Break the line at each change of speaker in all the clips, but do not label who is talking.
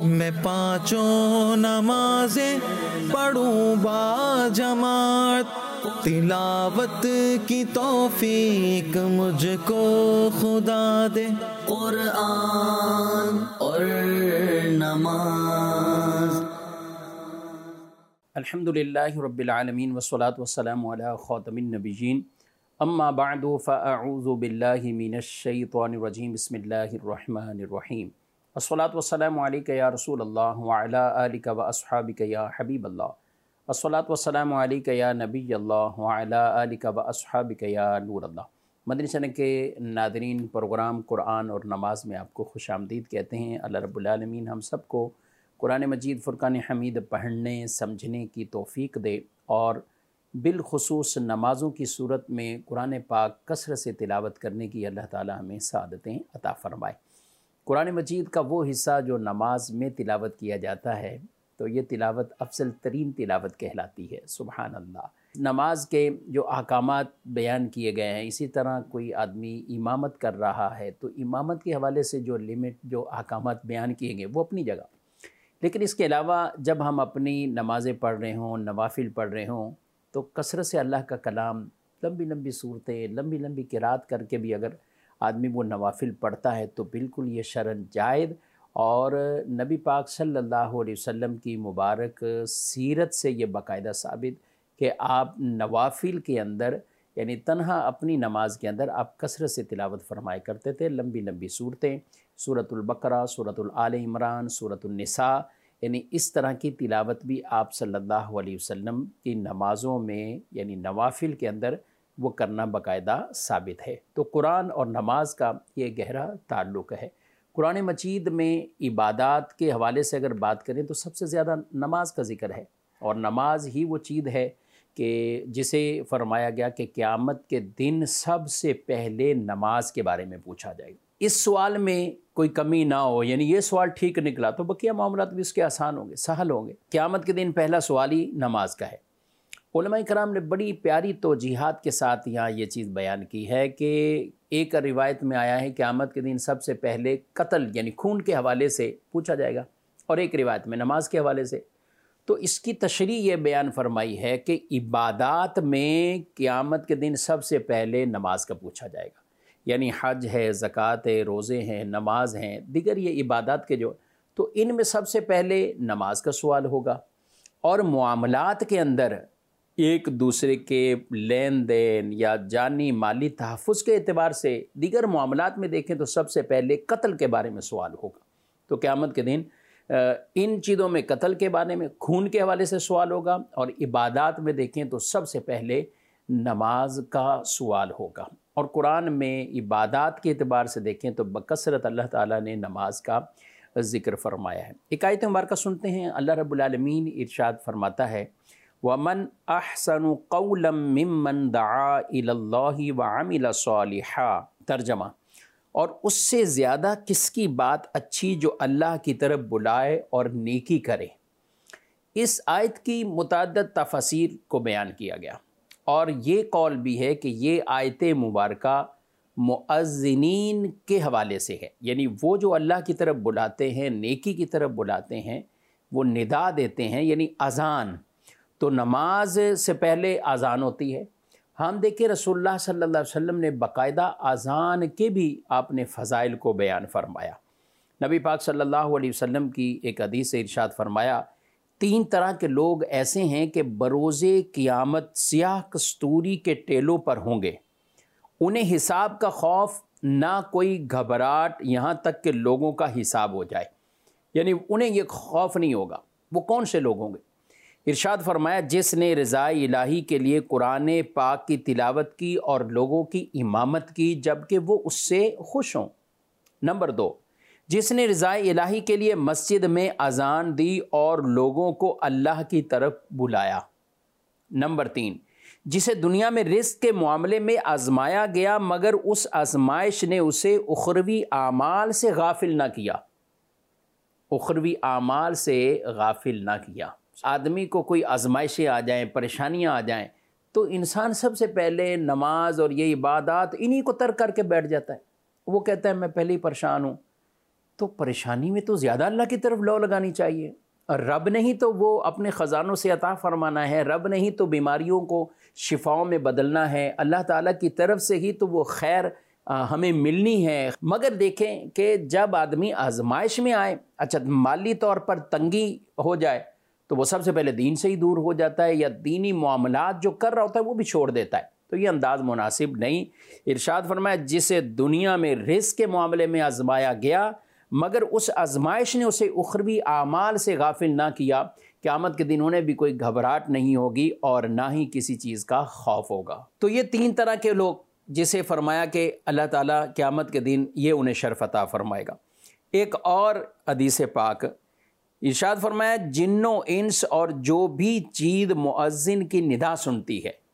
میں پانچوں نمازیں پڑھوں با جماعت، تلاوت کی توفیق مجھ کو خدا دے،
قرآن اور نماز۔
الحمدللہ رب العالمین والصلاة والسلام علی خاتم النبیین، اما بعد فاعوذ باللہ من الشیطان الرجیم، بسم اللہ الرحمن الرحیم، الصلاة والسلام علیک یا رسول اللہ وعلی آلک واصحابک یا حبیب اللہ، الصلاة والسلام علیک یا نبی اللہ وعلی آلک واصحابک یا نور اللہ۔ مدنی چینل کے ناظرین، پروگرام قرآن اور نماز میں آپ کو خوش آمدید کہتے ہیں۔ اللہ رب العالمین ہم سب کو قرآن مجید فرقان حمید پڑھنے سمجھنے کی توفیق دے، اور بالخصوص نمازوں کی صورت میں قرآن پاک کثرت سے تلاوت کرنے کی اللہ تعالی ہمیں سعادتیں عطا فرمائے۔ قرآن مجید کا وہ حصہ جو نماز میں تلاوت کیا جاتا ہے تو یہ تلاوت افضل ترین تلاوت کہلاتی ہے۔ سبحان اللہ۔ نماز کے جو احکامات بیان کیے گئے ہیں، اسی طرح کوئی آدمی امامت کر رہا ہے تو امامت کے حوالے سے جو جو احکامات بیان کیے گئے وہ اپنی جگہ، لیکن اس کے علاوہ جب ہم اپنی نمازیں پڑھ رہے ہوں، نوافل پڑھ رہے ہوں، تو کثرت سے اللہ کا کلام، لمبی لمبی صورتیں، لمبی لمبی قرات کر کے بھی اگر آدمی وہ نوافل پڑھتا ہے تو بالکل یہ شرعاً جائز، اور نبی پاک صلی اللہ علیہ وسلم کی مبارک سیرت سے یہ باقاعدہ ثابت کہ آپ نوافل کے اندر، یعنی تنہا اپنی نماز کے اندر آپ کثرت سے تلاوت فرمایا کرتے تھے، لمبی لمبی صورتیں، سورۃ البقرہ، سورۃ آل عمران، سورۃ النساء، یعنی اس طرح کی تلاوت بھی آپ صلی اللہ علیہ وسلم کی نمازوں میں، یعنی نوافل کے اندر وہ کرنا باقاعدہ ثابت ہے۔ تو قرآن اور نماز کا یہ گہرا تعلق ہے۔ قرآن مجید میں عبادات کے حوالے سے اگر بات کریں تو سب سے زیادہ نماز کا ذکر ہے، اور نماز ہی وہ چیز ہے کہ جسے فرمایا گیا کہ قیامت کے دن سب سے پہلے نماز کے بارے میں پوچھا جائے گا۔ اس سوال میں کوئی کمی نہ ہو، یعنی یہ سوال ٹھیک نکلا تو بقیہ معاملات بھی اس کے آسان ہوں گے، سہل ہوں گے۔ قیامت کے دن پہلا سوال ہی نماز کا ہے۔ علماء کرام نے بڑی پیاری توجیحات کے ساتھ یہاں یہ چیز بیان کی ہے کہ ایک روایت میں آیا ہے قیامت کے دن سب سے پہلے قتل یعنی خون کے حوالے سے پوچھا جائے گا، اور ایک روایت میں نماز کے حوالے سے۔ تو اس کی تشریح یہ بیان فرمائی ہے کہ عبادات میں قیامت کے دن سب سے پہلے نماز کا پوچھا جائے گا، یعنی حج ہے، زکوٰۃ ہے، روزے ہیں، نماز ہیں، دیگر یہ عبادات کے جو، تو ان میں سب سے پہلے نماز کا سوال ہوگا۔ اور معاملات کے اندر ایک دوسرے کے لین دین یا جانی مالی تحفظ کے اعتبار سے دیگر معاملات میں دیکھیں تو سب سے پہلے قتل کے بارے میں سوال ہوگا۔ تو قیامت کے دن ان چیزوں میں قتل کے بارے میں، خون کے حوالے سے سوال ہوگا، اور عبادات میں دیکھیں تو سب سے پہلے نماز کا سوال ہوگا۔ اور قرآن میں عبادات کے اعتبار سے دیکھیں تو بکثرت اللہ تعالیٰ نے نماز کا ذکر فرمایا ہے۔ ایک آیت مبارکہ سنتے ہیں، اللہ رب العالمین ارشاد فرماتا ہے، وَمَنْ أَحْسَنُ قَوْلًا مِّمَّنْ دَعَا إِلَى اللَّهِ وَعَمِلَ صَالِحًا۔ ترجمہ، اور اس سے زیادہ کس کی بات اچھی جو اللہ کی طرف بلائے اور نیکی کرے۔ اس آیت کی متعدد تفاسیر کو بیان کیا گیا، اور یہ قول بھی ہے کہ یہ آیت مبارکہ مؤذنین کے حوالے سے ہے، یعنی وہ جو اللہ کی طرف بلاتے ہیں، نیکی کی طرف بلاتے ہیں، وہ ندا دیتے ہیں، یعنی اذان۔ تو نماز سے پہلے اذان ہوتی ہے۔ ہم دیکھیں رسول اللہ صلی اللہ علیہ وسلم نے باقاعدہ اذان کے بھی آپ نے فضائل کو بیان فرمایا۔ نبی پاک صلی اللہ علیہ وسلم کی ایک حدیث سے ارشاد فرمایا، 3 طرح کے لوگ ایسے ہیں کہ بروز قیامت سیاہ کستوری کے ٹیلوں پر ہوں گے، انہیں حساب کا خوف نہ کوئی گھبراہٹ، یہاں تک کہ لوگوں کا حساب ہو جائے، یعنی انہیں یہ خوف نہیں ہوگا۔ وہ کون سے لوگ ہوں گے؟ ارشاد فرمایا، جس نے رضا الہی کے لیے قرآن پاک کی تلاوت کی اور لوگوں کی امامت کی جبکہ وہ اس سے خوش ہوں۔ نمبر 2، جس نے رضا الہی کے لیے مسجد میں اذان دی اور لوگوں کو اللہ کی طرف بلایا۔ نمبر 3، جسے دنیا میں رزق کے معاملے میں آزمایا گیا مگر اس آزمائش نے اسے اخروی اعمال سے غافل نہ کیا۔ اخروی اعمال سے غافل نہ کیا۔ آدمی کو کوئی آزمائشیں آ جائیں، پریشانیاں آ جائیں تو انسان سب سے پہلے نماز اور یہ عبادات انہی کو ترک کر کے بیٹھ جاتا ہے۔ وہ کہتا ہے میں پہلے ہی پریشان ہوں، تو پریشانی میں تو زیادہ اللہ کی طرف لو لگانی چاہیے، اور رب نے ہی تو وہ اپنے خزانوں سے عطا فرمانا ہے، رب نے ہی تو بیماریوں کو شفاؤں میں بدلنا ہے، اللہ تعالیٰ کی طرف سے ہی تو وہ خیر ہمیں ملنی ہے۔ مگر دیکھیں کہ جب آدمی آزمائش میں آئے، اچھا مالی طور پر تنگی ہو جائے تو وہ سب سے پہلے دین سے ہی دور ہو جاتا ہے، یا دینی معاملات جو کر رہا ہوتا ہے وہ بھی چھوڑ دیتا ہے، تو یہ انداز مناسب نہیں۔ ارشاد فرمایا جسے دنیا میں رزق کے معاملے میں آزمایا گیا مگر اس آزمائش نے اسے اخروی اعمال سے غافل نہ کیا، قیامت کے دن انہیں بھی کوئی گھبراہٹ نہیں ہوگی اور نہ ہی کسی چیز کا خوف ہوگا۔ تو یہ تین طرح کے لوگ جسے فرمایا کہ اللہ تعالیٰ قیامت کے دن یہ انہیں شرف عطا فرمائے گا۔ ایک اور حدیث پاک ارشاد فرمایا جنوں انس اور جو بھی چیز مؤذن کی ندا سنتی ہے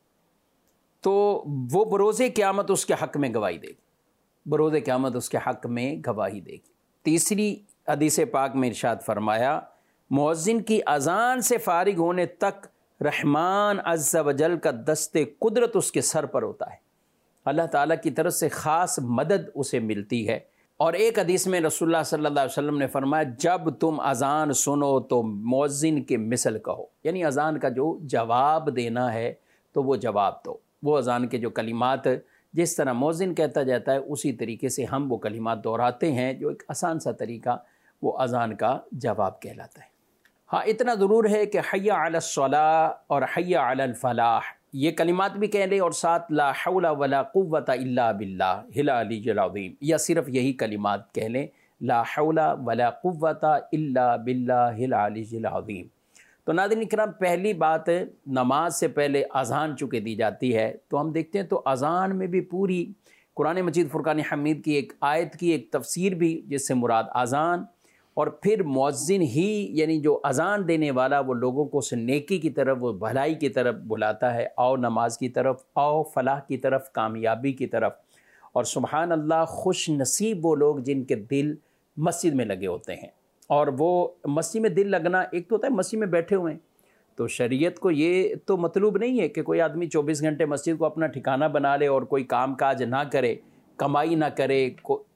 تو وہ بروز قیامت اس کے حق میں گواہی دے گی، بروز قیامت اس کے حق میں گواہی دے گی۔ تیسری حدیث پاک میں ارشاد فرمایا مؤذن کی اذان سے فارغ ہونے تک رحمان عز و جل کا دست قدرت اس کے سر پر ہوتا ہے، اللہ تعالیٰ کی طرف سے خاص مدد اسے ملتی ہے۔ اور ایک حدیث میں رسول اللہ صلی اللہ علیہ وسلم نے فرمایا جب تم اذان سنو تو مؤذن کے مثل کہو، یعنی اذان کا جو جواب دینا ہے تو وہ جواب دو، وہ اذان کے جو کلمات جس طرح مؤذن کہتا جاتا ہے اسی طریقے سے ہم وہ کلمات دہراتے ہیں، جو ایک آسان سا طریقہ وہ اذان کا جواب کہلاتا ہے۔ ہاں اتنا ضرور ہے کہ حی علی الصلاۃ اور حی علی الفلاح یہ کلمات بھی کہہ لیں، اور ساتھ لا حول ولا قوت الا باللہ العلی العظیم، یا صرف یہی کلمات کہہ لیں لا حول ولا قوت الا باللہ العلی العظیم۔ تو ناظرین کرام، پہلی بات نماز سے پہلے اذان چونکہ دی جاتی ہے تو ہم دیکھتے ہیں تو اذان میں بھی پوری قرآن مجید فرقان حمید کی ایک آیت کی ایک تفسیر بھی، جس سے مراد اذان اور پھر مؤذن ہی یعنی جو اذان دینے والا وہ لوگوں کو اس نیکی کی طرف، وہ بھلائی کی طرف بلاتا ہے، آؤ نماز کی طرف، آؤ فلاح کی طرف، کامیابی کی طرف۔ اور سبحان اللہ خوش نصیب وہ لوگ جن کے دل مسجد میں لگے ہوتے ہیں، اور وہ مسجد میں دل لگنا ایک تو ہوتا ہے مسجد میں بیٹھے ہوئے ہیں، تو شریعت کو یہ تو مطلوب نہیں ہے کہ کوئی آدمی 24 گھنٹے مسجد کو اپنا ٹھکانہ بنا لے اور کوئی کام کاج نہ کرے، کمائی نہ کرے،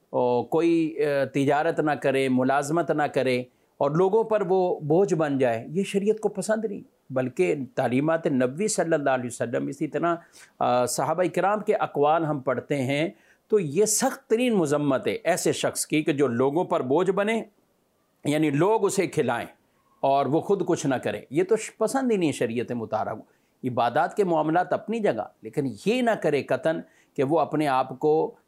کوئی تجارت نہ کرے، ملازمت نہ کرے اور لوگوں پر وہ بوجھ بن جائے، یہ شریعت کو پسند نہیں۔ بلکہ تعلیمات نبوی صلی اللہ علیہ وسلم، اسی طرح صحابہ کرام کے اقوال ہم پڑھتے ہیں تو یہ سخت ترین مذمت ہے ایسے شخص کی کہ جو لوگوں پر بوجھ بنے، یعنی لوگ اسے کھلائیں اور وہ خود کچھ نہ کرے، یہ تو پسند ہی نہیں شریعت مطہرہ کو۔ عبادات کے معاملات اپنی جگہ، لیکن یہ نہ کرے قطعاً کہ وہ اپنے آپ کو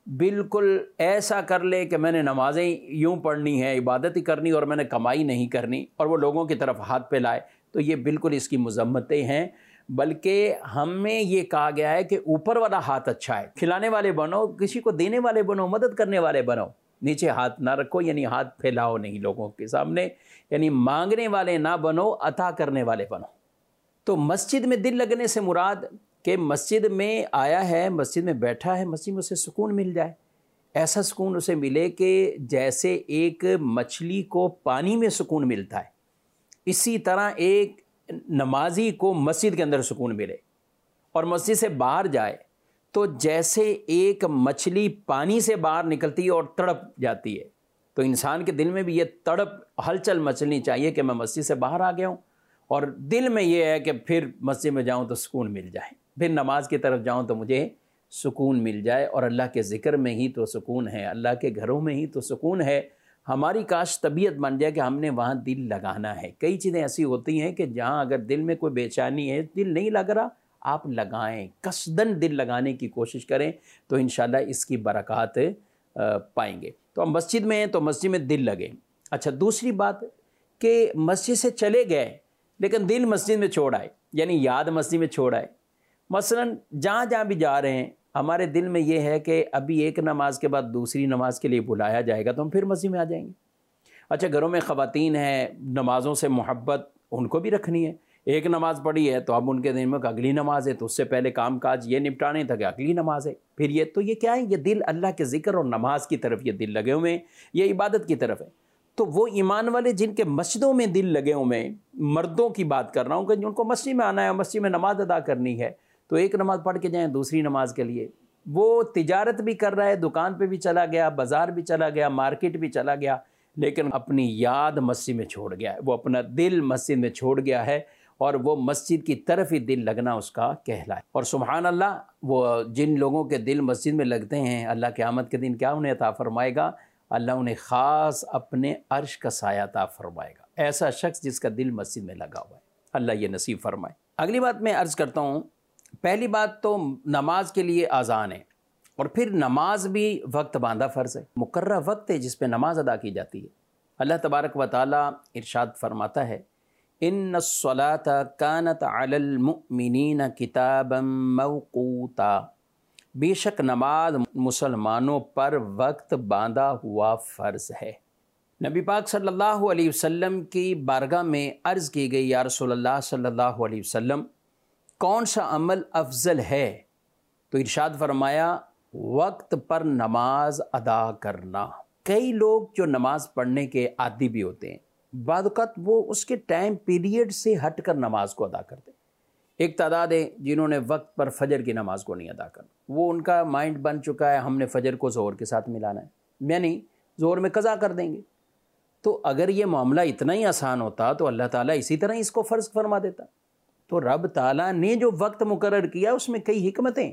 بالکل ایسا کر لے کہ میں نے نمازیں یوں پڑھنی ہے، عبادت ہی کرنی اور میں نے کمائی نہیں کرنی، اور وہ لوگوں کی طرف ہاتھ پہ لائے، تو یہ بالکل اس کی مذمتیں ہیں۔ بلکہ ہمیں یہ کہا گیا ہے کہ اوپر والا ہاتھ اچھا ہے، کھلانے والے بنو، کسی کو دینے والے بنو، مدد کرنے والے بنو، نیچے ہاتھ نہ رکھو، یعنی ہاتھ پھیلاؤ نہیں لوگوں کے سامنے، یعنی مانگنے والے نہ بنو، عطا کرنے والے بنو۔ تو مسجد میں دل لگنے سے مراد کہ مسجد میں آیا ہے، مسجد میں بیٹھا ہے، مسجد میں اسے سکون مل جائے، ایسا سکون اسے ملے کہ جیسے ایک مچھلی کو پانی میں سکون ملتا ہے، اسی طرح ایک نمازی کو مسجد کے اندر سکون ملے، اور مسجد سے باہر جائے تو جیسے ایک مچھلی پانی سے باہر نکلتی ہے اور تڑپ جاتی ہے، تو انسان کے دل میں بھی یہ تڑپ ہلچل مچلنی چاہیے کہ میں مسجد سے باہر آ گیا ہوں، اور دل میں یہ ہے کہ پھر مسجد میں جاؤں تو سکون مل جائے، پھر نماز کی طرف جاؤں تو مجھے سکون مل جائے، اور اللہ کے ذکر میں ہی تو سکون ہے، اللہ کے گھروں میں ہی تو سکون ہے۔ ہماری کاش طبیعت بن جائے کہ ہم نے وہاں دل لگانا ہے۔ کئی چیزیں ایسی ہوتی ہیں کہ جہاں اگر دل میں کوئی بے چینی ہے، دل نہیں لگ رہا، آپ لگائیں، قصداً دل لگانے کی کوشش کریں تو انشاءاللہ اس کی برکات پائیں گے۔ تو ہم مسجد میں ہیں تو مسجد میں دل لگے۔ اچھا، دوسری بات کہ مسجد سے چلے گئے لیکن دل مسجد میں چھوڑ آئے، یعنی یاد مسجد میں چھوڑ آئے۔ مثلاً جہاں بھی جا رہے ہیں، ہمارے دل میں یہ ہے کہ ابھی ایک نماز کے بعد دوسری نماز کے لیے بلایا جائے گا تو ہم پھر مسجد میں آ جائیں گے۔ اچھا، گھروں میں خواتین ہیں، نمازوں سے محبت ان کو بھی رکھنی ہے، ایک نماز پڑھی ہے تو اب ان کے دن میں اگلی نماز ہے، تو اس سے پہلے کام کاج یہ نپٹانے تھا کہ اگلی نماز ہے، پھر یہ تو یہ کیا ہے، یہ دل اللہ کے ذکر اور نماز کی طرف یہ دل لگے ہوئے ہیں، یہ عبادت کی طرف ہے۔ تو وہ ایمان والے جن کے مسجدوں میں دل لگے ہوئے ہیں، مردوں کی بات کر رہا ہوں کہ جن کو مسجد میں آنا ہے، مسجد میں نماز ادا کرنی ہے، تو ایک نماز پڑھ کے جائیں دوسری نماز کے لیے۔ وہ تجارت بھی کر رہا ہے، دکان پہ بھی چلا گیا، بازار بھی چلا گیا، مارکیٹ بھی چلا گیا، لیکن اپنی یاد مسجد میں چھوڑ گیا ہے، وہ اپنا دل مسجد میں چھوڑ گیا ہے، اور وہ مسجد کی طرف ہی دل لگنا اس کا کہلا ہے۔ اور سبحان اللہ، وہ جن لوگوں کے دل مسجد میں لگتے ہیں، اللہ قیامت کے دن کیا انہیں عطا فرمائے گا؟ اللہ انہیں خاص اپنے عرش کا سایہ عطا فرمائے گا۔ ایسا شخص جس کا دل مسجد میں لگا ہوا ہے، اللہ یہ نصیب فرمائے۔ اگلی بات میں عرض کرتا ہوں، پہلی بات تو نماز کے لیے اذان ہے، اور پھر نماز بھی وقت باندھا فرض ہے، مقررہ وقت ہے جس پہ نماز ادا کی جاتی ہے۔ اللہ تبارک و تعالیٰ ارشاد فرماتا ہے، ان الصلاۃ کانت علی المؤمنین کتابا موقوتا، بے شک نماز مسلمانوں پر وقت باندھا ہوا فرض ہے۔ نبی پاک صلی اللہ علیہ وسلم کی بارگاہ میں عرض کی گئی، یا رسول اللہ صلی اللہ علیہ وسلم، کون سا عمل افضل ہے؟ تو ارشاد فرمایا، وقت پر نماز ادا کرنا۔ کئی لوگ جو نماز پڑھنے کے عادی بھی ہوتے ہیں، بعض اوقات وہ اس کے ٹائم پیریڈ سے ہٹ کر نماز کو ادا کرتے ہیں۔ ایک تعداد ہے جنہوں نے وقت پر فجر کی نماز کو نہیں ادا کرنا، وہ ان کا مائنڈ بن چکا ہے ہم نے فجر کو ظہر کے ساتھ ملانا ہے، یعنی ظہر میں قضا کر دیں گے۔ تو اگر یہ معاملہ اتنا ہی آسان ہوتا تو اللہ تعالیٰ اسی طرح اس کو فرض فرما دیتا۔ تو رب تعالیٰ نے جو وقت مقرر کیا اس میں کئی حکمتیں،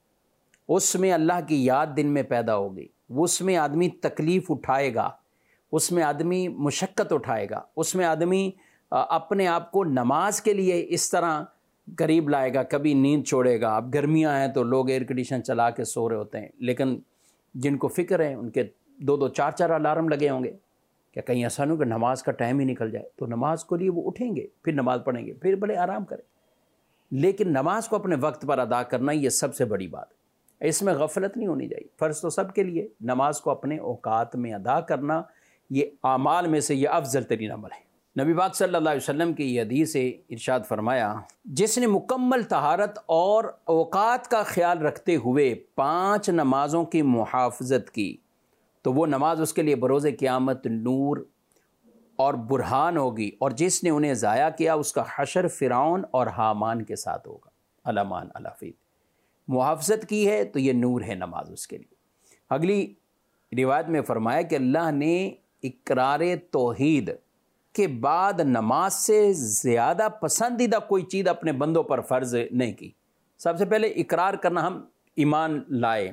اس میں اللہ کی یاد دل میں پیدا ہوگی، اس میں آدمی تکلیف اٹھائے گا، اس میں آدمی مشقت اٹھائے گا، اس میں آدمی اپنے آپ کو نماز کے لیے اس طرح قریب لائے گا، کبھی نیند چھوڑے گا۔ اب گرمیاں ہیں تو لوگ ایئر کنڈیشن چلا کے سو رہے ہوتے ہیں، لیکن جن کو فکر ہے ان کے 2-2 4-4 الارم لگے ہوں گے کہ کہیں ایسا نہیں کہ نماز کا ٹائم ہی نکل جائے، تو نماز کو لیے وہ اٹھیں گے، پھر نماز پڑھیں گے، پھر بڑے آرام کریں۔ لیکن نماز کو اپنے وقت پر ادا کرنا یہ سب سے بڑی بات ہے، اس میں غفلت نہیں ہونی چاہیے۔ فرض تو سب کے لیے، نماز کو اپنے اوقات میں ادا کرنا یہ اعمال میں سے یہ افضل ترین عمل ہے۔ نبی پاک صلی اللہ علیہ وسلم کی یہ حدیث سے ارشاد فرمایا، جس نے مکمل طہارت اور اوقات کا خیال رکھتے ہوئے 5 نمازوں کی محافظت کی تو وہ نماز اس کے لیے بروز قیامت نور اور برہان ہوگی، اور جس نے انہیں ضائع کیا اس کا حشر فرعون اور حامان کے ساتھ ہوگا۔ علامان الافید، محافظت کی ہے تو یہ نور ہے نماز اس کے لیے۔ اگلی روایت میں فرمایا کہ اللہ نے اقرار توحید کے بعد نماز سے زیادہ پسندیدہ کوئی چیز اپنے بندوں پر فرض نہیں کی۔ سب سے پہلے اقرار کرنا، ہم ایمان لائے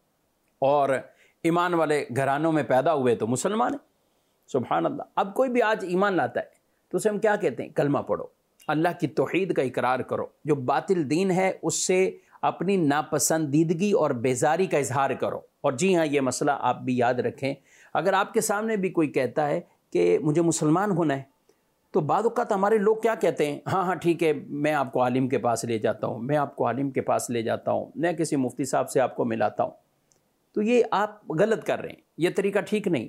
اور ایمان والے گھرانوں میں پیدا ہوئے تو مسلمان ہیں، سبحان اللہ۔ اب کوئی بھی آج ایمان لاتا ہے تو اسے ہم کیا کہتے ہیں؟ کلمہ پڑھو، اللہ کی توحید کا اقرار کرو، جو باطل دین ہے اس سے اپنی ناپسندیدگی اور بیزاری کا اظہار کرو۔ اور جی ہاں، یہ مسئلہ آپ بھی یاد رکھیں، اگر آپ کے سامنے بھی کوئی کہتا ہے کہ مجھے مسلمان ہونا ہے، تو بعض اوقات ہمارے لوگ کیا کہتے ہیں؟ ہاں ہاں ٹھیک ہے، میں آپ کو عالم کے پاس لے جاتا ہوں، میں آپ کو عالم کے پاس لے جاتا ہوں، میں کسی مفتی صاحب سے آپ کو ملاتا ہوں۔ تو یہ آپ غلط کر رہے ہیں، یہ طریقہ ٹھیک نہیں۔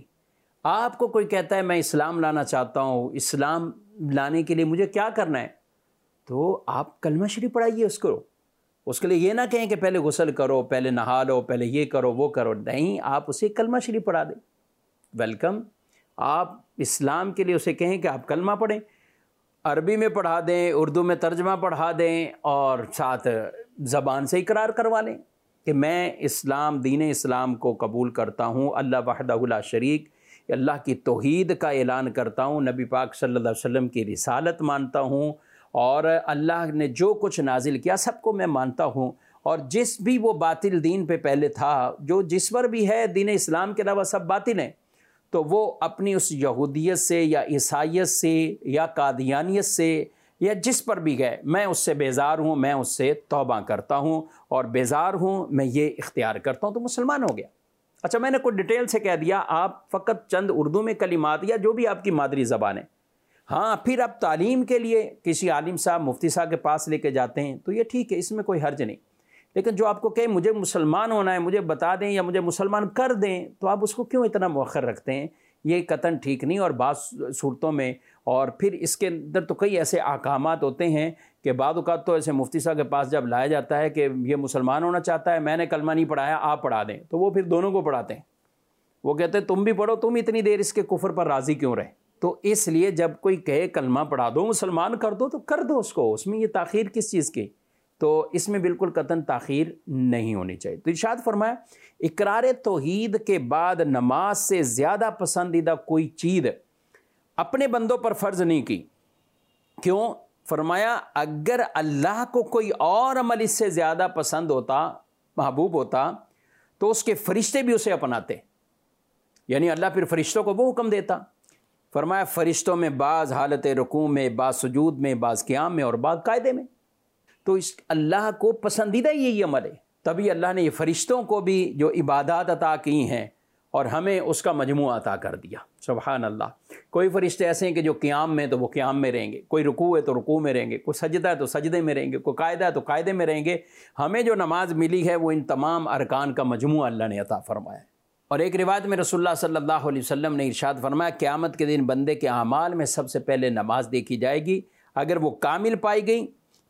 آپ کو کوئی کہتا ہے میں اسلام لانا چاہتا ہوں، اسلام لانے کے لیے مجھے کیا کرنا ہے، تو آپ کلمہ شریف پڑھائیے اس کے لیے یہ نہ کہیں کہ پہلے غسل کرو، پہلے نہا لو، پہلے یہ کرو وہ کرو، نہیں، آپ اسے کلمہ شریف پڑھا دیں، ویلکم۔ آپ اسلام کے لیے اسے کہیں کہ آپ کلمہ پڑھیں، عربی میں پڑھا دیں، اردو میں ترجمہ پڑھا دیں، اور ساتھ زبان سے اقرار کروا لیں کہ میں اسلام، دین اسلام کو قبول کرتا ہوں، اللہ وحدہ لا شریک، اللہ کی توحید کا اعلان کرتا ہوں، نبی پاک صلی اللہ علیہ وسلم کی رسالت مانتا ہوں، اور اللہ نے جو کچھ نازل کیا سب کو میں مانتا ہوں، اور جس بھی وہ باطل دین پہ پہلے تھا، جو جس پر بھی ہے دین اسلام کے علاوہ سب باطل ہیں، تو وہ اپنی اس یہودیت سے یا عیسائیت سے یا قادیانیت سے یا جس پر بھی گئے، میں اس سے بیزار ہوں، میں اس سے توبہ کرتا ہوں اور بیزار ہوں، میں یہ اختیار کرتا ہوں، تو مسلمان ہو گیا۔ اچھا، میں نے کوئی ڈیٹیل سے کہہ دیا، آپ فقط چند اردو میں کلمات یا جو بھی آپ کی مادری زبان ہے، ہاں پھر آپ تعلیم کے لیے کسی عالم صاحب، مفتی صاحب کے پاس لے کے جاتے ہیں تو یہ ٹھیک ہے، اس میں کوئی حرج نہیں۔ لیکن جو آپ کو کہے مجھے مسلمان ہونا ہے، مجھے بتا دیں یا مجھے مسلمان کر دیں، تو آپ اس کو کیوں اتنا مؤخر رکھتے ہیں؟ یہ قطعاً ٹھیک نہیں۔ اور بعض صورتوں میں، اور پھر اس کے اندر تو کئی ایسے احکامات ہوتے ہیں کہ بعض اوقات تو ایسے مفتی صاحب کے پاس جب لایا جاتا ہے کہ یہ مسلمان ہونا چاہتا ہے، میں نے کلمہ نہیں پڑھایا، آپ پڑھا دیں، تو وہ پھر دونوں کو پڑھاتے ہیں۔ وہ کہتے ہیں تم بھی پڑھو، تم اتنی دیر اس کے کفر پر راضی کیوں رہے؟ تو اس لیے جب کوئی کہے کلمہ پڑھا دو، مسلمان کر دو، تو کر دو اس کو، اس میں یہ تاخیر کس چیز کی؟ تو اس میں بالکل قطعاً تاخیر نہیں ہونی چاہیے۔ تو ارشاد فرمایا اقرار توحید کے بعد نماز سے زیادہ پسندیدہ کوئی چیز اپنے بندوں پر فرض نہیں کی۔ کیوں؟ فرمایا اگر اللہ کو کوئی اور عمل اس سے زیادہ پسند ہوتا، محبوب ہوتا، تو اس کے فرشتے بھی اسے اپناتے، یعنی اللہ پھر فرشتوں کو وہ حکم دیتا۔ فرمایا فرشتوں میں بعض حالت رکوع میں، بعض سجود میں، بعض قیام میں اور بعض قاعدے میں۔ تو اس اللہ کو پسندیدہ یہی عمل ہے، تبھی اللہ نے یہ فرشتوں کو بھی جو عبادات عطا کی ہیں اور ہمیں اس کا مجموعہ عطا کر دیا۔ سبحان اللہ۔ کوئی فرشتے ایسے ہیں کہ جو قیام میں تو وہ قیام میں رہیں گے، کوئی رکوع ہے تو رکوع میں رہیں گے، کوئی سجدہ ہے تو سجدے میں رہیں گے، کوئی قاعدہ ہے تو قاعدے میں رہیں گے۔ ہمیں جو نماز ملی ہے وہ ان تمام ارکان کا مجموعہ اللہ نے عطا فرمایا ہے۔ اور ایک روایت میں رسول اللہ صلی اللہ علیہ وسلم نے ارشاد فرمایا قیامت کے دن بندے کے اعمال میں سب سے پہلے نماز دیکھی جائے گی، اگر وہ کامل پائی گئی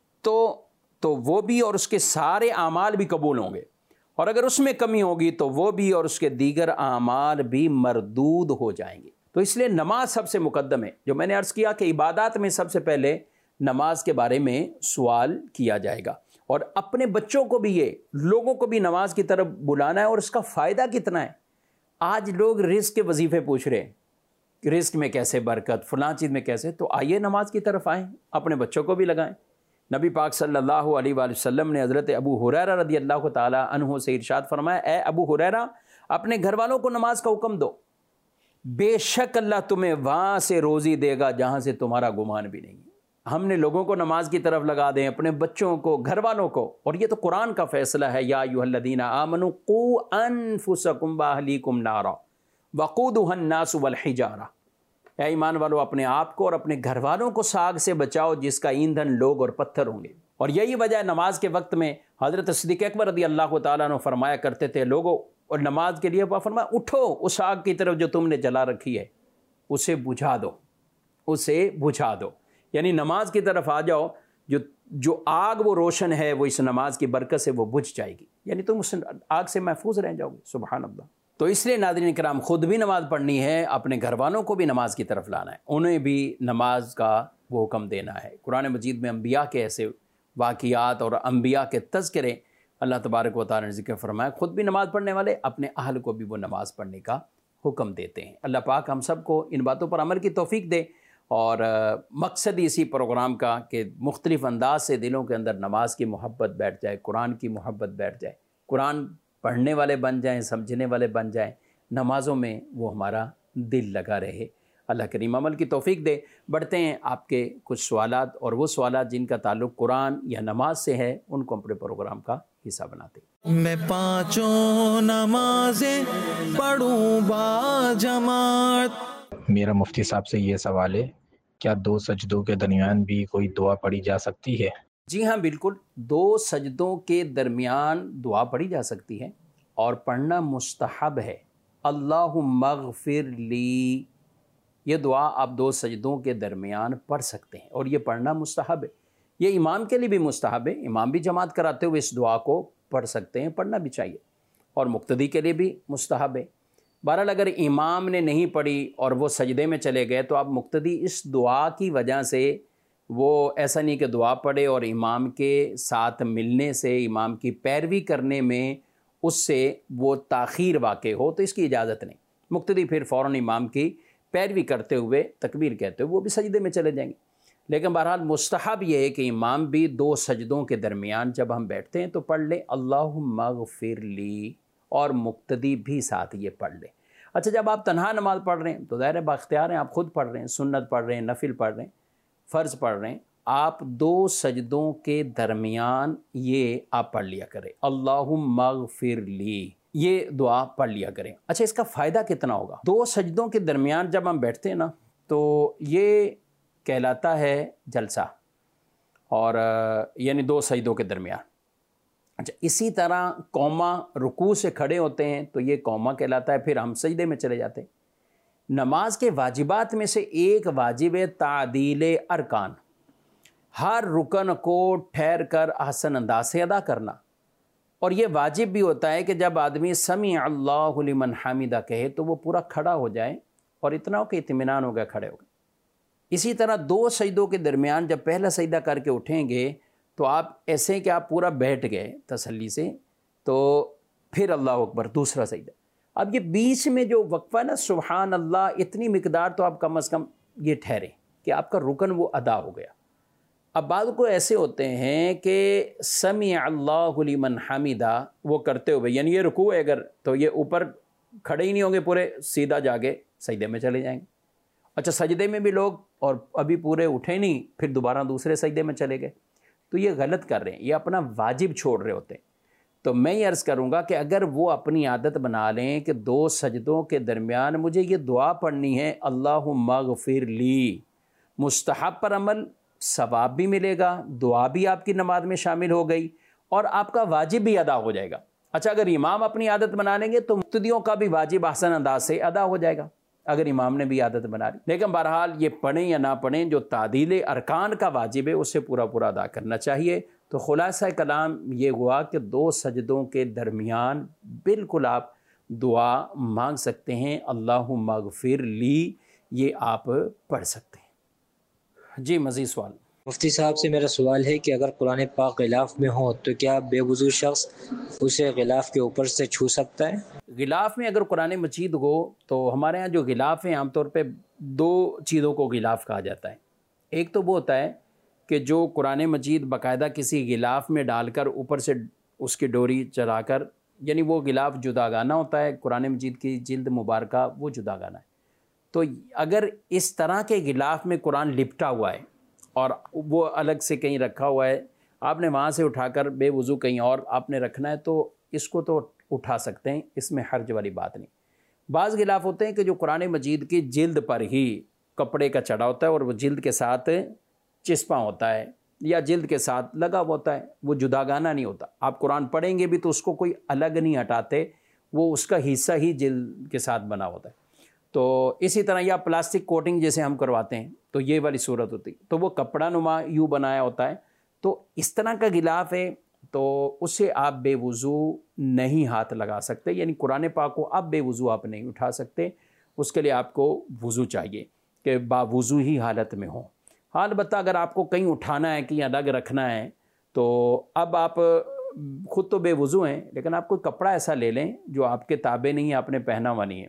تو وہ بھی اور اس کے سارے اعمال بھی قبول ہوں گے، اور اگر اس میں کمی ہوگی تو وہ بھی اور اس کے دیگر اعمال بھی مردود ہو جائیں گے۔ تو اس لیے نماز سب سے مقدم ہے۔ جو میں نے عرض کیا کہ عبادات میں سب سے پہلے نماز کے بارے میں سوال کیا جائے گا، اور اپنے بچوں کو بھی، یہ لوگوں کو بھی نماز کی طرف بلانا ہے، اور اس کا فائدہ کتنا ہے۔ آج لوگ رزق کے وظیفے پوچھ رہے ہیں، رزق میں کیسے برکت، فلاں چیز میں کیسے، تو آئیے نماز کی طرف آئیں، اپنے بچوں کو بھی لگائیں۔ نبی پاک صلی اللہ علیہ وآلہ وسلم نے حضرت ابو ہریرہ رضی اللہ تعالی عنہ سے ارشاد فرمایا اے ابو ہریرہ اپنے گھر والوں کو نماز کا حکم دو، بے شک اللہ تمہیں وہاں سے روزی دے گا جہاں سے تمہارا گمان بھی نہیں ہے۔ ہم نے لوگوں کو نماز کی طرف لگا دیں، اپنے بچوں کو، گھر والوں کو، اور یہ تو قرآن کا فیصلہ ہے یا ایھا الذین آمنوا قوا انفسکم واہلیکم نارا وقودھا الناس والحجارہ، اے ایمان والو اپنے آپ کو اور اپنے گھر والوں کو ساگ سے بچاؤ جس کا ایندھن لوگ اور پتھر ہوں گے۔ اور یہی وجہ ہے نماز کے وقت میں حضرت صدیق اکبر رضی اللہ تعالیٰ عنہ فرمایا کرتے تھے لوگوں، اور نماز کے لیے فرمایا اٹھو اس آگ کی طرف جو تم نے جلا رکھی ہے اسے بجھا دو، اسے بجھا دو، یعنی نماز کی طرف آ جاؤ، جو آگ وہ روشن ہے وہ اس نماز کی برکت سے وہ بجھ جائے گی، یعنی تم اس آگ سے محفوظ رہ جاؤ گے۔ سبحان اللہ۔ تو اس لیے ناظرین کرام خود بھی نماز پڑھنی ہے، اپنے گھر والوں کو بھی نماز کی طرف لانا ہے، انہیں بھی نماز کا وہ حکم دینا ہے۔ قرآن مجید میں انبیاء کے ایسے واقعات اور انبیاء کے تذکرے اللہ تبارک و تعالی نے ذکر فرمایا، خود بھی نماز پڑھنے والے اپنے اہل کو بھی وہ نماز پڑھنے کا حکم دیتے ہیں۔ اللہ پاک ہم سب کو ان باتوں پر عمل کی توفیق دے، اور مقصد اسی پروگرام کا کہ مختلف انداز سے دلوں کے اندر نماز کی محبت بیٹھ جائے، قرآن کی محبت بیٹھ جائے، قرآن پڑھنے والے بن جائیں، سمجھنے والے بن جائیں، نمازوں میں وہ ہمارا دل لگا رہے۔ اللہ کریم عمل کی توفیق دے۔ بڑھتے ہیں آپ کے کچھ سوالات، اور وہ سوالات جن کا تعلق قرآن یا نماز سے ہے ان کو اپنے پروگرام کا حصہ بناتے ہیں۔
میں پانچوں نمازیں پڑھوں با جماعت۔
میرا مفتی صاحب سے یہ سوال ہے، کیا دو سجدوں کے درمیان بھی کوئی دعا پڑھی جا سکتی ہے؟
جی ہاں بالکل، دو سجدوں کے درمیان دعا پڑھی جا سکتی ہے، اور پڑھنا مستحب ہے۔ اللہم اغفر لی، یہ دعا آپ دو سجدوں کے درمیان پڑھ سکتے ہیں، اور یہ پڑھنا مستحب ہے۔ یہ امام کے لیے بھی مستحب ہے، امام بھی جماعت کراتے ہوئے اس دعا کو پڑھ سکتے ہیں، پڑھنا بھی چاہیے، اور مقتدی کے لیے بھی مستحب ہے۔ بہرحال اگر امام نے نہیں پڑھی اور وہ سجدے میں چلے گئے تو آپ مقتدی اس دعا کی وجہ سے وہ ایسا نہیں کہ دعا پڑھے اور امام کے ساتھ ملنے سے، امام کی پیروی کرنے میں اس سے وہ تاخیر واقع ہو، تو اس کی اجازت نہیں۔ مقتدی پھر فوراً امام کی پیروی کرتے ہوئے تکبیر کہتے ہوئے وہ بھی سجدے میں چلے جائیں گے۔ لیکن بہرحال مستحب یہ ہے کہ امام بھی دو سجدوں کے درمیان جب ہم بیٹھتے ہیں تو پڑھ لیں اللہم اغفر لی، اور مقتدی بھی ساتھ یہ پڑھ لیں۔ اچھا جب آپ تنہا نماز پڑھ رہے ہیں تو ظاہر ہے باختیار ہیں، آپ خود پڑھ رہے ہیں، سنت پڑھ رہے ہیں، نفل پڑھ رہے ہیں، فرض پڑھ رہے ہیں، آپ دو سجدوں کے درمیان یہ آپ پڑھ لیا کریں اللہم اغفر لی، یہ دعا پڑھ لیا کریں۔ اچھا اس کا فائدہ کتنا ہوگا؟ دو سجدوں کے درمیان جب ہم بیٹھتے ہیں نا تو یہ کہلاتا ہے جلسہ، اور یعنی دو سجدوں کے درمیان۔ اچھا اسی طرح قوما رکوع سے کھڑے ہوتے ہیں تو یہ قوما کہلاتا ہے، پھر ہم سجدے میں چلے جاتے ہیں۔ نماز کے واجبات میں سے ایک واجب ہے تعدیل ارکان، ہر رکن کو ٹھہر کر احسن انداز سے ادا کرنا، اور یہ واجب بھی ہوتا ہے کہ جب آدمی سمیع اللہ لمن حمیدہ کہے تو وہ پورا کھڑا ہو جائے، اور اتنا ہو کہ اطمینان ہو گیا کھڑے ہو گئے۔ اسی طرح دو سجدوں کے درمیان جب پہلا سجدہ کر کے اٹھیں گے تو آپ ایسے کہ آپ پورا بیٹھ گئے تسلی سے، تو پھر اللہ اکبر دوسرا سجدہ۔ اب یہ بیچ میں جو وقفہ نا سبحان اللہ، اتنی مقدار تو آپ کم از کم یہ ٹھہرے کہ آپ کا رکن وہ ادا ہو گیا۔ اب بعض کو ایسے ہوتے ہیں کہ سمع اللہ لمن حمیدہ وہ کرتے ہوئے، یعنی یہ رکوع ہے اگر تو یہ اوپر کھڑے ہی نہیں ہوں گے پورے، سیدھا جا کے سجدے میں چلے جائیں گے۔ اچھا سجدے میں بھی لوگ اور ابھی پورے اٹھے نہیں، پھر دوبارہ دوسرے سجدے میں چلے گئے، تو یہ غلط کر رہے ہیں، یہ اپنا واجب چھوڑ رہے ہوتے ہیں۔ تو میں یہ عرض کروں گا کہ اگر وہ اپنی عادت بنا لیں کہ 2 سجدوں کے درمیان مجھے یہ دعا پڑھنی ہے اللہم اغفر لی، مستحب پر عمل، ثواب بھی ملے گا، دعا بھی آپ کی نماز میں شامل ہو گئی اور آپ کا واجب بھی ادا ہو جائے گا۔ اچھا اگر امام اپنی عادت بنا لیں گے تو مقتدیوں کا بھی واجب احسن انداز سے ادا ہو جائے گا اگر امام نے بھی عادت بنا لی۔ لیکن بہرحال یہ پڑھیں یا نہ پڑھیں، جو تعدیل ارکان کا واجب ہے اسے پورا پورا ادا کرنا چاہیے۔ تو خلاصہ کلام یہ ہوا کہ 2 سجدوں کے درمیان بالکل آپ دعا مانگ سکتے ہیں، اللہم اغفر لی، یہ آپ پڑھ سکتے ہیں۔ جی مزید سوال؟
مفتی صاحب سے میرا سوال ہے کہ اگر قرآن پاک غلاف میں ہو تو کیا بے وضو شخص اسے غلاف کے اوپر سے چھو سکتا ہے؟
غلاف میں اگر قرآن مجید ہو تو ہمارے ہاں جو غلاف ہیں عام طور پہ 2 چیزوں کو غلاف کہا جاتا ہے۔ ایک تو وہ ہوتا ہے کہ جو قرآن مجید باقاعدہ کسی غلاف میں ڈال کر اوپر سے اس کی ڈوری چلا کر، یعنی وہ غلاف جداگانہ ہوتا ہے، قرآن مجید کی جلد مبارکہ وہ جداگانہ ہے۔ تو اگر اس طرح کے غلاف میں قرآن لپٹا ہوا ہے اور وہ الگ سے کہیں رکھا ہوا ہے، آپ نے وہاں سے اٹھا کر بے وضو کہیں اور آپ نے رکھنا ہے تو اس کو تو اٹھا سکتے ہیں، اس میں حرج والی بات نہیں۔ بعض غلاف ہوتے ہیں کہ جو قرآن مجید کی جلد پر ہی کپڑے کا چڑھا ہوتا ہے اور وہ جلد کے ساتھ چسپاں ہوتا ہے یا جلد کے ساتھ لگا ہوتا ہے، وہ جداگانہ نہیں ہوتا۔ آپ قرآن پڑھیں گے بھی تو اس کو کوئی الگ نہیں ہٹاتے، وہ اس کا حصہ ہی جلد کے ساتھ بنا ہوتا ہے۔ تو اسی طرح یا پلاسٹک کوٹنگ جیسے ہم کرواتے ہیں تو یہ والی صورت ہوتی، تو وہ کپڑا نما یوں بنایا ہوتا ہے، تو اس طرح کا غلاف ہے تو اسے آپ بے وضو نہیں ہاتھ لگا سکتے، یعنی قرآن پاک کو آپ بے وضو آپ نہیں اٹھا سکتے، اس کے لیے آپ کو وضو چاہیے کہ باوضو ہی حالت میں ہوں۔ ہاں البتہ اگر آپ کو کہیں اٹھانا ہے کہیں الگ رکھنا ہے تو اب آپ خود تو بے وضو ہیں لیکن آپ کوئی کپڑا ایسا لے لیں جو آپ کے تابع نہیں ہے، آپ نے پہنا ہوا نہیں ہے،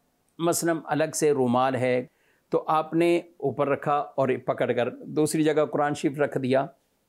مثلا الگ سے رومال ہے تو آپ نے اوپر رکھا اور پکڑ کر دوسری جگہ قرآن شریف رکھ دیا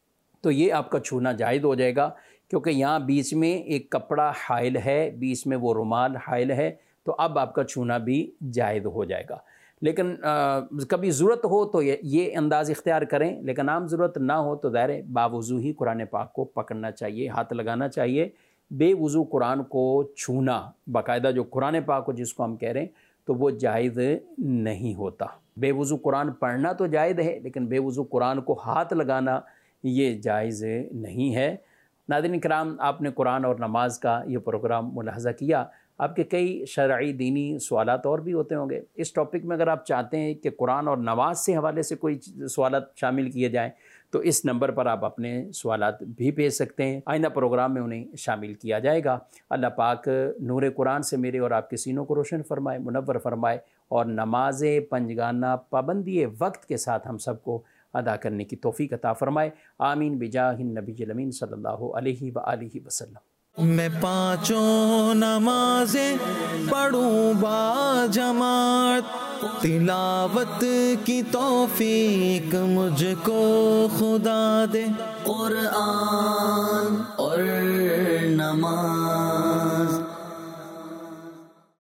تو یہ آپ کا چھونا جائز ہو جائے گا، کیونکہ یہاں بیچ میں ایک کپڑا حائل ہے، بیچ میں وہ رومال حائل ہے، تو اب آپ کا چھونا بھی جائز ہو جائے گا۔ لیکن کبھی ضرورت ہو تو یہ انداز اختیار کریں، لیکن عام ضرورت نہ ہو تو ظاہر ہے باوضو ہی قرآن پاک کو پکڑنا چاہیے، ہاتھ لگانا چاہیے۔ بے وضو قرآن کو چھونا باقاعدہ جو قرآن پاک کو جس کو ہم کہہ رہے ہیں تو وہ جائز نہیں ہوتا۔ بے وضو قرآن پڑھنا تو جائز ہے لیکن بے وضو قرآن کو ہاتھ لگانا یہ جائز نہیں ہے۔ ناظرین کرام، آپ نے قرآن اور نماز کا یہ پروگرام ملاحظہ کیا، آپ کے کئی شرعی دینی سوالات اور بھی ہوتے ہوں گے۔ اس ٹاپک میں اگر آپ چاہتے ہیں کہ قرآن اور نماز سے حوالے سے کوئی سوالات شامل کیے جائیں تو اس نمبر پر آپ اپنے سوالات بھی بھیج سکتے ہیں، آئندہ پروگرام میں انہیں شامل کیا جائے گا۔ اللہ پاک نور قرآن سے میرے اور آپ کے سینوں کو روشن فرمائے، منور فرمائے، اور نماز پنجگانہ پابندی وقت کے ساتھ ہم سب کو ادا کرنے کی توفیق عطا فرمائے۔ آمین بجاہ النبی الامین صلی اللہ علیہ وآلہ وسلم۔
میں 5 نمازیں پڑھوں با جماعت، تلاوت کی توفیق مجھ کو خدا دے،
قرآن اور نماز